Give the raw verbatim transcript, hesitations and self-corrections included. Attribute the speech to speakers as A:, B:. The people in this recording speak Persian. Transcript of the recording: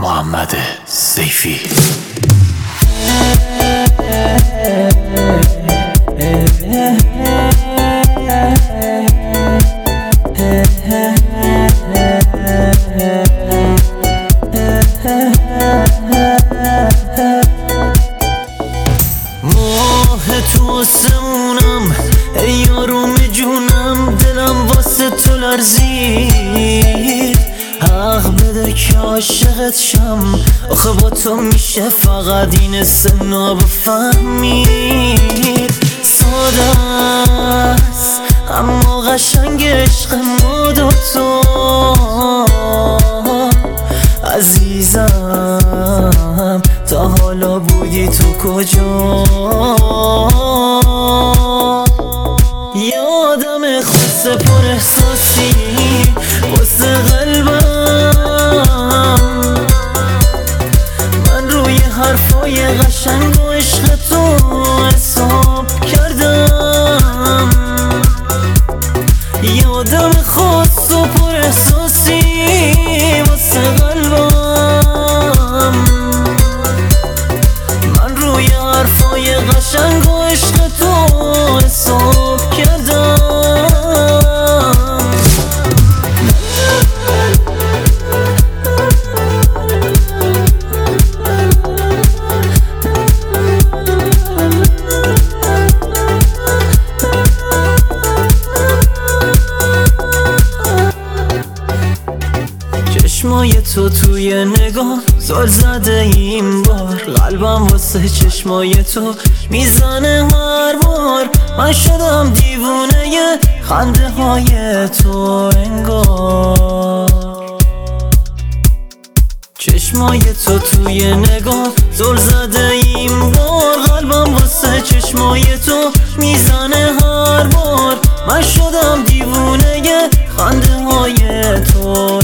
A: محمد سیفی.
B: ماه تو آسمونم ای یاروم جونم، دلم واسه تو لرزید. حق بده که عاشقت شم، آخه با تو میشه فقط این سنا بفهمید. ساده است اما قشنگ عشق ما دوتا. عزیزم تا حالا بودی تو کجا؟ یادم خود پر احساسی واسه قلبم، من روی حرفای قشنگ و عشق تو حساب کردم. یادم خاص و پر احساسی واسه قلبم، من روی حرفای قشنگ و عشق تو حساب کردم. چشمای تو توی نگاه زل زده این بار، قلبم واسه چشمای تو میزنه هر بار. من شدم دیوونه خنده های تو انگار. چشمای تو توی نگاه زل زده این بار، قلبم واسه چشمای تو میزنه هر بار. من شدم دیوونه خنده های تو